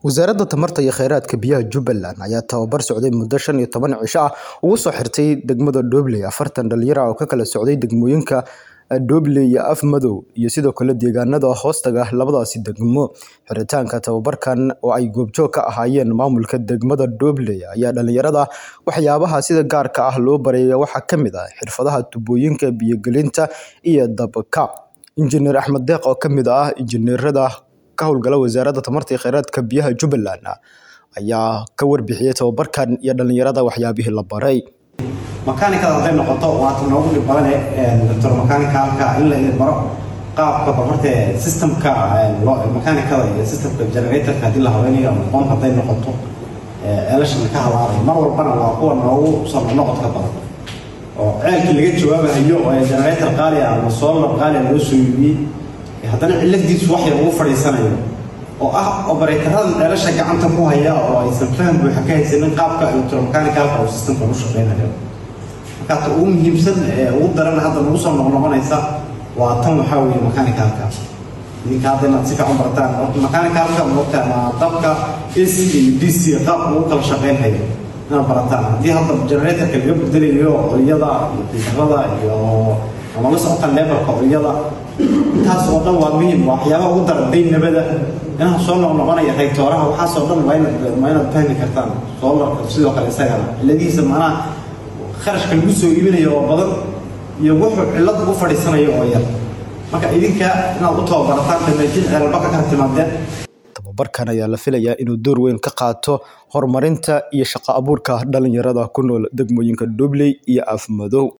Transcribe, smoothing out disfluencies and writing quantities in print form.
Wasaaradda Tamarta iyo Kheyraadka Biyaha Jubbaland ayaa tababar socday muddo 15 cisho ah ugu soo xirtay degmada Doobley 40 dhalinyaro ah oo ka kala socday degmooyinka Doobley iyo Afmadow iyo sidoo kale deegaanada hoostaga labadaasi degmo. Xiritaanka tababarkan oo ay goobjoog ka ahaayeen maamulka degmada Doobley ayaa dhalinyarada waxyaabaha sida gaarka ah loo bareeyay waxaa ka mid ah xirfadaha tubooyinka biyo-gelinta iyo dabka. Injineer Axmed Deeq oo ka mid ah injineerada ka howlgala Wasaaradda Tamarta iyo Kheyraadka Biyaha Jubbaland ayaa ka warbixiyay tababarkan iyo dhalinyarada waxyaabihii la baray. makaanikaada haday noqoto waa tan ugu dhib badan doctor makaanikalka in la baro qaabka horta systemka makanikada iyo systemka generatorka hadii la haweenayo ama pump haday noqoto elashan ka halaabay mar walbana waa kuwa noogu soo noqodka badan oo ceelkii laga jawaabayo oo generator qaali ah ama solar qaali ah loo soo iibiyay haddana ciladiisu wax yar ugu fadhiisanayo oo ah operatorada elasha gacanta ku haya oo aysan faham buuxa ka haysanin qaabka electromechanical oo systemka u shaqeynayo. marka ugu muhiimsan ugu daran hadda lagu soo noqonaysa waa tan waxa weeye mechanicalka ninka hadda si fiican barataan mechanicalka marka ma dabka AC iyo DC qaab uu kala shaqeynayo inaan barataan haddii hadda generatorka laga bedelayo iyada iyo ama la socota levelka iyada taas oo dhan waa muhiim waxyaabo ugu daran deynabada inaan soo noqonayo rektooraha waxa soo dhan waa inaad fahmi kartaan solarka sidoo kale isagana ciladiisa macnaha kharashka lagu soo iibinayo oo badan iyo wuxuu cilad ugu fadhiisanayo oo yar marka idinka inaad u tababarataan tamajin cilba ka timaadeen. Tababarkan ayaa la filayaa inuu door weyn ka qaato horumarinta iyo shaqo abuurka dhalinyarada ku nool degmooyinka Doobley iyo Afmadow.